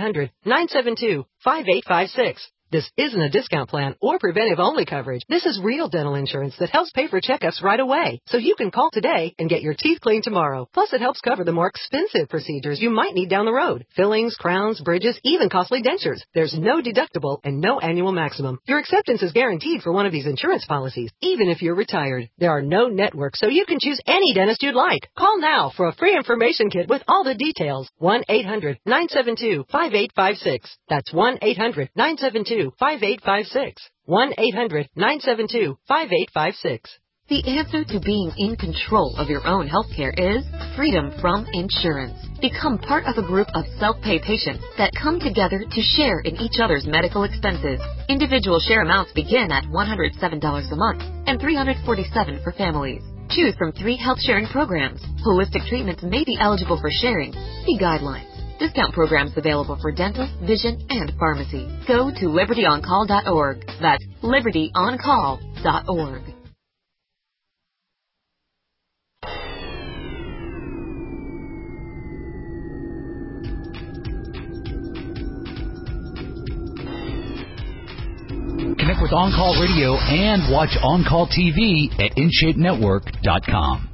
1-800-972-5856. This isn't a discount plan or preventive-only coverage. This is real dental insurance that helps pay for checkups right away. So you can call today and get your teeth cleaned tomorrow. Plus, it helps cover the more expensive procedures you might need down the road. Fillings, crowns, bridges, even costly dentures. There's no deductible and no annual maximum. Your acceptance is guaranteed for one of these insurance policies, even if you're retired. There are no networks, so you can choose any dentist you'd like. Call now for a free information kit with all the details. 1-800-972-5856. That's 1-800-972-5856. 1-800-972-5856. The answer to being in control of your own healthcare is freedom from insurance. Become part of a group of self-pay patients that come together to share in each other's medical expenses. Individual share amounts begin at $107 a month and $347 for families. Choose from 3 health-sharing programs. Holistic treatments may be eligible for sharing. See guidelines. Discount programs available for dental, vision, and pharmacy. Go to libertyoncall.org. That's libertyoncall.org. Connect with On Call Radio and watch On Call TV at InShapeNetwork.com.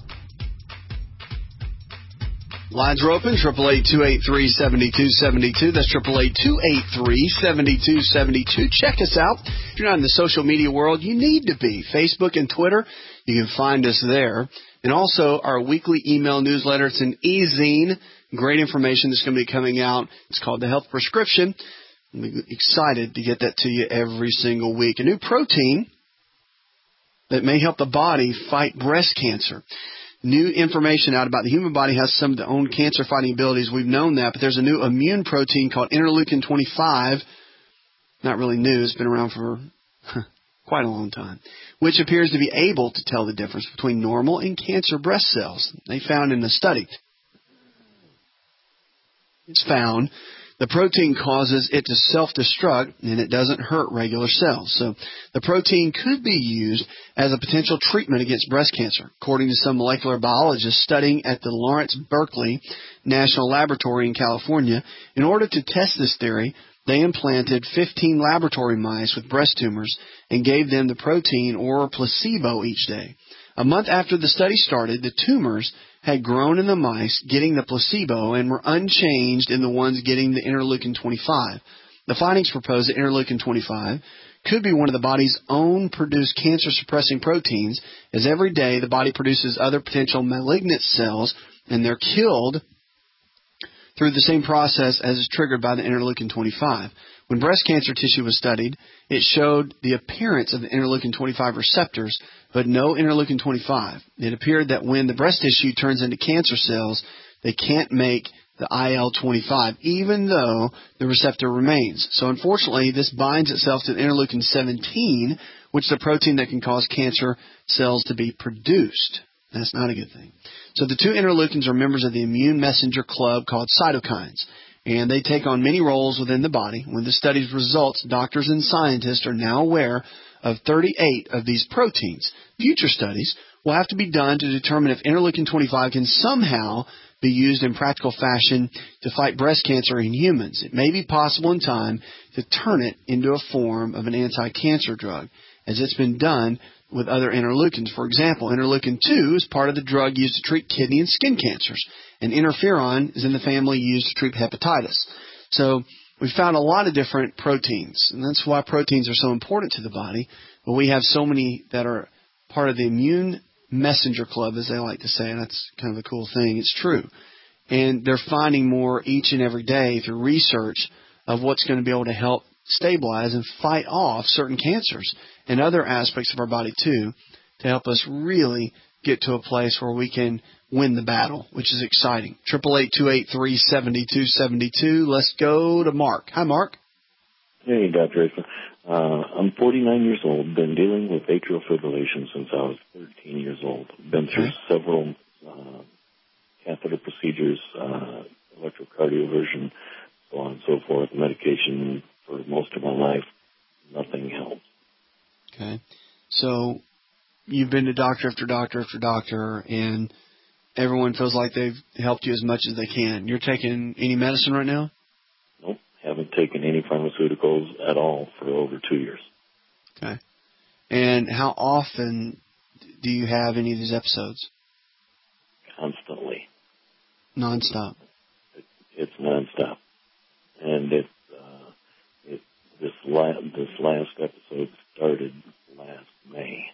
Lines are open, 888-283-7272. That's 888-283-7272. Check us out. If you're not in the social media world, you need to be. Facebook and Twitter, you can find us there. And also our weekly email newsletter. It's an e-zine. Great information that's going to be coming out. It's called The Health Prescription. I'm excited to get that to you every single week. A new protein that may help the body fight breast cancer. New information out about the human body has some of the own cancer-fighting abilities. We've known that, but there's a new immune protein called interleukin-25. Not really new. It's been around for quite a long time, which appears to be able to tell the difference between normal and cancer breast cells. They found in a study. It's found the protein causes it to self-destruct, and it doesn't hurt regular cells. So the protein could be used as a potential treatment against breast cancer, according to some molecular biologists studying at the Lawrence Berkeley National Laboratory in California. In order to test this theory, they implanted 15 laboratory mice with breast tumors and gave them the protein or placebo each day. A month after the study started, the tumors had grown in the mice getting the placebo and were unchanged in the ones getting the interleukin-25. The findings propose that interleukin-25 could be one of the body's own produced cancer-suppressing proteins, as every day the body produces other potential malignant cells, and they're killed through the same process as is triggered by the interleukin-25. When breast cancer tissue was studied, it showed the appearance of the interleukin-25 receptors, but no interleukin-25. It appeared that when the breast tissue turns into cancer cells, they can't make the IL-25, even though the receptor remains. So unfortunately, this binds itself to the interleukin-17, which is a protein that can cause cancer cells to be produced. That's not a good thing. So the 2 interleukins are members of the immune messenger club called cytokines, and they take on many roles within the body. When the study's results, doctors and scientists are now aware of 38 of these proteins. Future studies will have to be done to determine if interleukin-25 can somehow be used in practical fashion to fight breast cancer in humans. It may be possible in time to turn it into a form of an anti-cancer drug, as it's been done with other interleukins. For example, interleukin-2 is part of the drug used to treat kidney and skin cancers, and interferon is in the family used to treat hepatitis. So we found a lot of different proteins, and that's why proteins are so important to the body. But we have so many that are part of the immune messenger club, as they like to say, and that's kind of a cool thing. It's true. And they're finding more each and every day through research of what's going to be able to help stabilize and fight off certain cancers and other aspects of our body, too, to help us really get to a place where we can win the battle, which is exciting. 888-283-7272. Let's go to Mark. Hi, Mark. Hey, Dr. Aitken. I'm 49 years old, been dealing with atrial fibrillation since I was 13 years old. Been through several catheter procedures, electrocardioversion, so on and so forth, medication for most of my life. Nothing helps. Okay. So you've been to doctor after doctor after doctor, and everyone feels like they've helped you as much as they can. You're taking any medicine right now? Nope. Haven't taken any pharmaceuticals at all for over 2 years. Okay. And how often do you have any of these episodes? Constantly. Nonstop? It's nonstop. And this last episode started last May.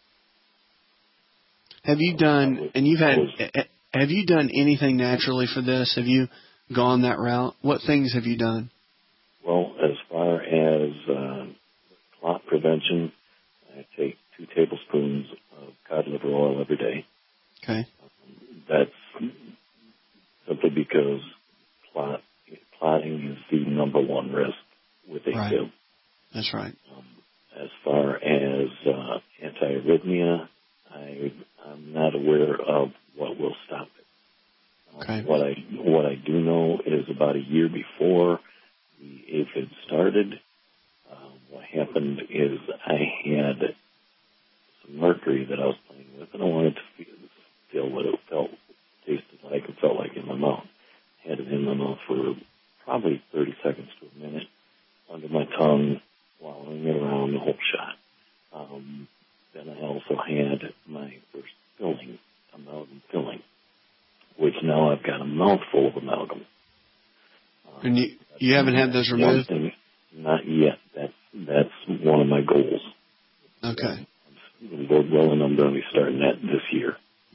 Have you done, have you done anything naturally for this? Have you gone that route? What things have you done? Well, as far as clot prevention, I take 2 tablespoons of cod liver oil every day. Okay. That's simply because clotting is the number 1 risk with AFib. Right. That's right. As far as anti-arrhythmia, I'm not aware of what will stop it. Okay. What I do know is about a year before the AFib started, what happened is I had some mercury that I was playing with, and I wanted to feel what it tasted like and felt like in my mouth. I had it in my mouth for probably 30 seconds to a minute, under my tongue, swallowing it around the whole shot. Then I also had my first filling, amalgam filling, which now I've got a mouthful of amalgam. And you haven't had those removed? Not yet. That's one of my goals. Okay. I'm willing, I'm going to be starting that this year.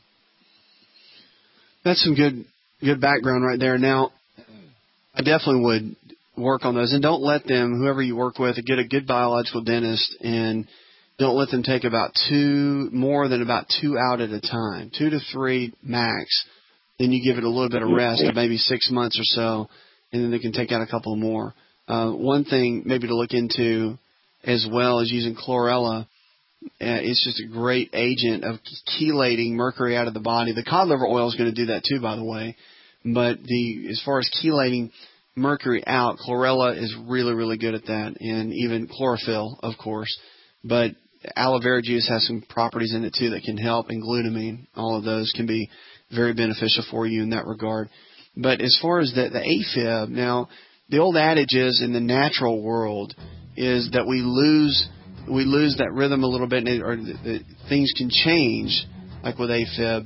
That's some good background right there. Now, I definitely would work on those. And don't let them, whoever you work with, get a good biological dentist, and don't let them take more than about 2 out at a time, 2 to 3 max. Then you give it a little bit of rest, maybe 6 months or so, and then they can take out a couple more. One thing maybe to look into as well is using chlorella. It's just a great agent of chelating mercury out of the body. The cod liver oil is going to do that too, by the way. But as far as chelating mercury out, chlorella is really, really good at that, and even chlorophyll, of course. But aloe vera juice has some properties in it too that can help, and glutamine. All of those can be very beneficial for you in that regard. But as far as the AFib, now the old adage is in the natural world is that we lose that rhythm a little bit, or things can change, like with AFib,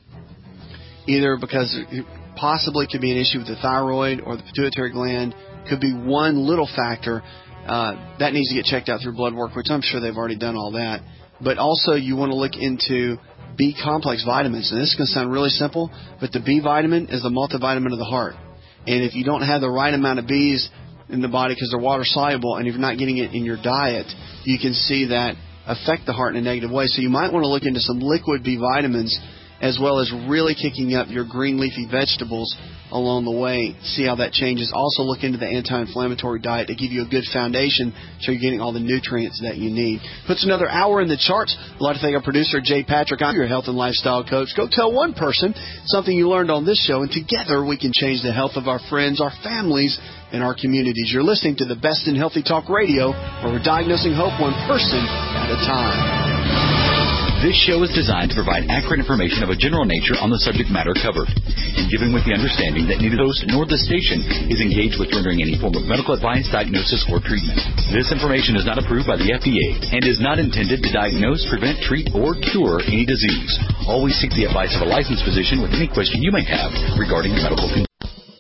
either because it possibly could be an issue with the thyroid or the pituitary gland. Could be one little factor that needs to get checked out through blood work, which I'm sure they've already done all that. But also you want to look into B complex vitamins. And this is going to sound really simple, but the B vitamin is the multivitamin of the heart. And if you don't have the right amount of Bs in the body because they're water soluble, and if you're not getting it in your diet, you can see that affect the heart in a negative way. So you might want to look into some liquid B vitamins, as well as really kicking up your green leafy vegetables along the way. See how that changes. Also look into the anti-inflammatory diet to give you a good foundation so you're getting all the nutrients that you need. Puts another hour in the charts. I'd like to thank our producer, Jay Patrick. I'm your health and lifestyle coach. Go tell one person something you learned on this show, and together we can change the health of our friends, our families, and our communities. You're listening to the best in healthy talk radio, where we're diagnosing hope one person at a time. This show is designed to provide accurate information of a general nature on the subject matter covered, and given with the understanding that neither the host nor the station is engaged with rendering any form of medical advice, diagnosis, or treatment. This information is not approved by the FDA and is not intended to diagnose, prevent, treat, or cure any disease. Always seek the advice of a licensed physician with any question you may have regarding your medical condition.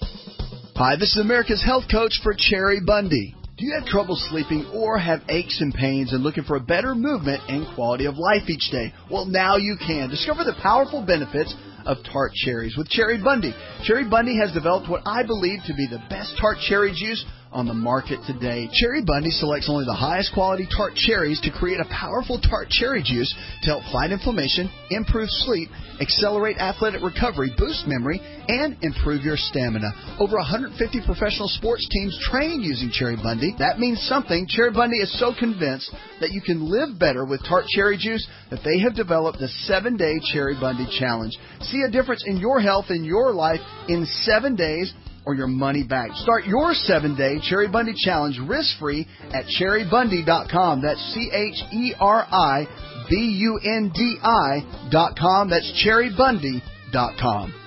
Hi, this is America's health coach for Cherry Bundy. Do you have trouble sleeping or have aches and pains and looking for a better movement and quality of life each day? Well, now you can. Discover the powerful benefits of tart cherries with Cherry Bundy. Cherry Bundy has developed what I believe to be the best tart cherry juice on the market today. Cherry Bundy selects only the highest quality tart cherries to create a powerful tart cherry juice to help fight inflammation, improve sleep, accelerate athletic recovery, boost memory, and improve your stamina. Over 150 professional sports teams train using Cherry Bundy. That means something. Cherry Bundy is so convinced that you can live better with tart cherry juice that they have developed the 7-Day Cherry Bundy Challenge. See a difference in your health and your life in 7 days, or your money back. Start your 7-Day Cherry Bundy Challenge risk-free at cherrybundy.com. That's CherryBundi.com. That's cherrybundy.com.